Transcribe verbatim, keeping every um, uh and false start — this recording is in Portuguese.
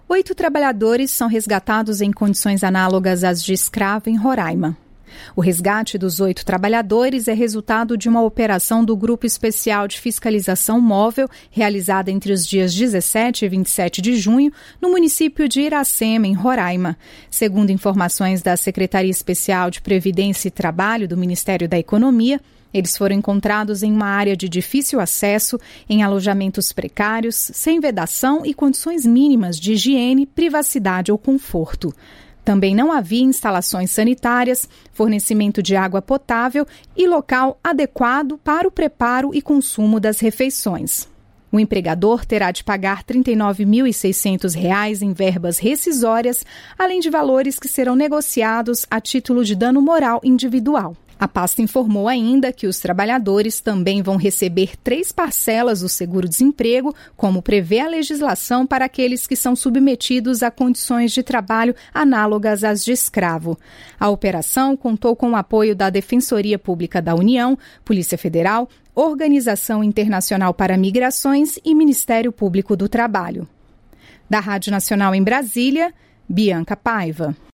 Oito trabalhadores são resgatados em condições análogas às de escravo em Roraima. O resgate dos oito trabalhadores é resultado de uma operação do Grupo Especial de Fiscalização Móvel, realizada entre os dias dezessete e vinte e sete de junho, no município de Iracema, em Roraima. Segundo informações da Secretaria Especial de Previdência e Trabalho do Ministério da Economia, eles foram encontrados em uma área de difícil acesso, em alojamentos precários, sem vedação e condições mínimas de higiene, privacidade ou conforto. Também não havia instalações sanitárias, fornecimento de água potável e local adequado para o preparo e consumo das refeições. O empregador terá de pagar trinta e nove mil e seiscentos reais em verbas rescisórias, além de valores que serão negociados a título de dano moral individual. A pasta informou ainda que os trabalhadores também vão receber três parcelas do seguro-desemprego, como prevê a legislação para aqueles que são submetidos a condições de trabalho análogas às de escravo. A operação contou com o apoio da Defensoria Pública da União, Polícia Federal, Organização Internacional para Migrações e Ministério Público do Trabalho. Da Rádio Nacional em Brasília, Bianca Paiva.